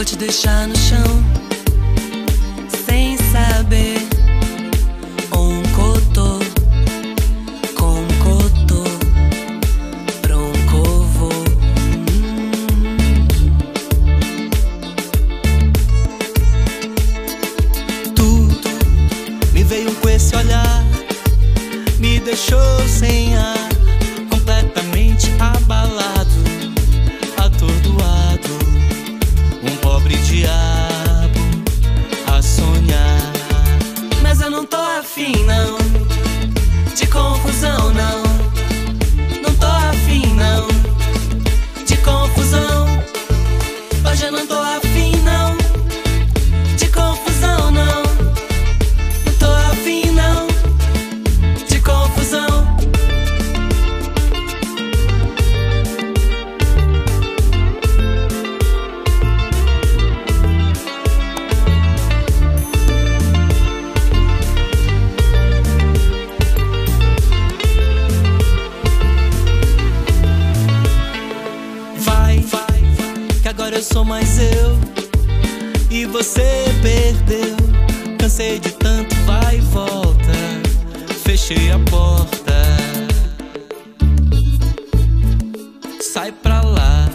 te deixar no chão, sem saber. Um cotô com um cotô pra um covo. Tu me veio com esse olhar, me deixou sem ar, completamente abalado, atordoado, um pobre diabo a sonhar. Mas eu não tô afim não, de confusão não. Não tô afim não, de confusão. Hoje eu não tô afim não, de confusão não. Não tô afim não, de confusão. Que agora eu sou mais eu e você perdeu. Cansei de tanto vai e volta, fechei a porta. Sai pra lá.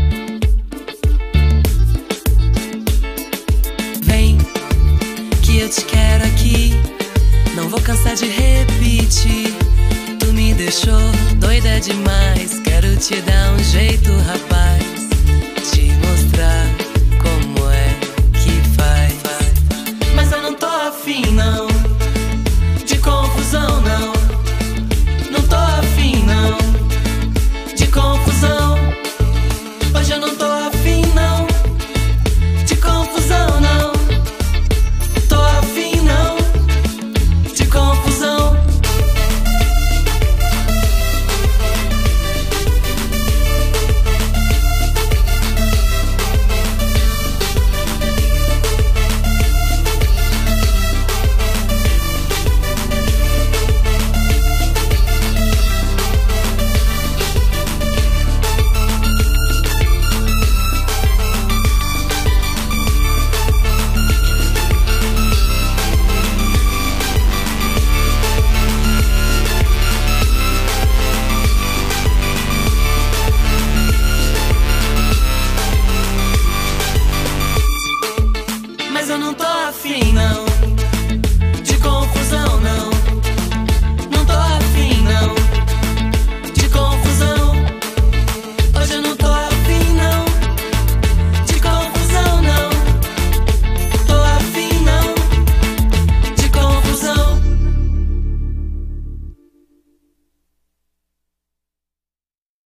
Vem, que eu te quero aqui, não vou cansar de repetir. Tu me deixou doida demais, quero te dar um jeito, rapaz, te mostrar como é que faz. Mas eu não tô afim não, de confusão não. Não tô afim não, de confusão. Hoje eu não tô afim não, de confusão não. Tô afim não, de confusão. Mas eu não tô afim não,